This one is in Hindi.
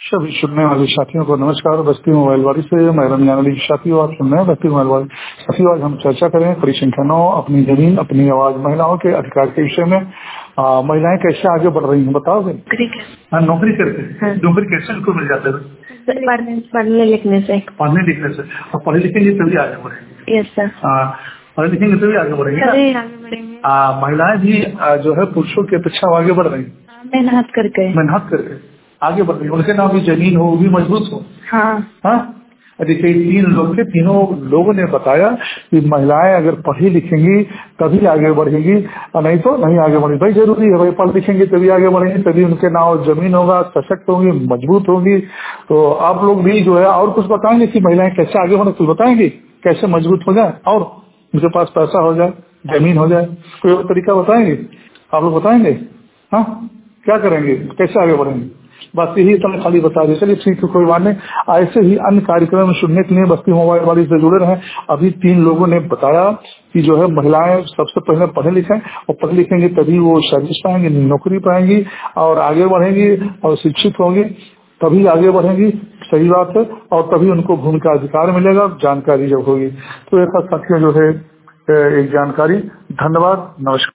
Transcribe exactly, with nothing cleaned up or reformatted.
सभी सुनने वाले साथियों को नमस्कार। बस्ती मोबाइल वाली से मैं रमजान अली साथियों, आप सुन रहे हैं बस्ती मोबाइल वाली साथियों। आज हम चर्चा करें कड़ी संख्या नौ, अपनी जमीन अपनी आवाज, महिलाओं के अधिकार के विषय में। आ, महिलाएं कैसे आगे बढ़ रही हैं बताओगे? हाँ, नौकरी करके। हाँ। नौकरी कैसे उनको मिल जाता है? पढ़ने लिखने से। पढ़ने लिखने से। और पढ़े लिखेंगे तभी आगे बढ़ेंगे। Yes sir. पढ़े लिखेंगे तभी आगे बढ़ेंगे। तभी आगे बढ़ेंगे। महिलाएं भी आ, जो है पुरुषों की अपेक्षा आगे बढ़ रही है। मेहनत करके मेहनत करके आगे बढ़ रही है। उनके नाम भी जमीन हो, वो भी मजबूत हो। हाँ हाँ। देखिए, तीन लोग थे, तीनों लोगों ने बताया कि महिलाएं अगर पढ़ी लिखेंगी तभी आगे बढ़ेंगी, और नहीं तो नहीं आगे बढ़ेंगी। भाई जरूरी है, भाई पढ़ लिखेंगे तभी आगे बढ़ेंगे, तभी उनके नाम जमीन होगा, सशक्त होंगी, मजबूत होंगी। तो आप लोग भी जो है और कुछ बताएंगे कि महिलाएं कैसे आगे बढ़े, कुछ बताएंगे कैसे मजबूत हो जाए और उनके पास पैसा हो जाए, जमीन हो जाए, कोई और तरीका बताएंगे? आप लोग बताएंगे? हाँ, क्या करेंगे, कैसे आगे बढ़ेंगे? बस यही तो खाली बता दें। चलिए ठीक है, कोई बात नहीं। ऐसे ही अन्य कार्यक्रम सुनने के लिए बस्ती मोबाइल वाली से जुड़े रहे। अभी तीन लोगों ने बताया कि जो है महिलाएं सबसे पहले पढ़े लिखें, और पढ़े लिखेंगे तभी वो सर्विस पाएंगी, नौकरी पाएंगी और आगे बढ़ेंगी, और शिक्षित होंगी तभी आगे बढ़ेंगी। सही बात है। और तभी उनको भूमि का अधिकार मिलेगा, जानकारी जब होगी। तो एक साथियों जो है एक जानकारी। धन्यवाद, नमस्कार।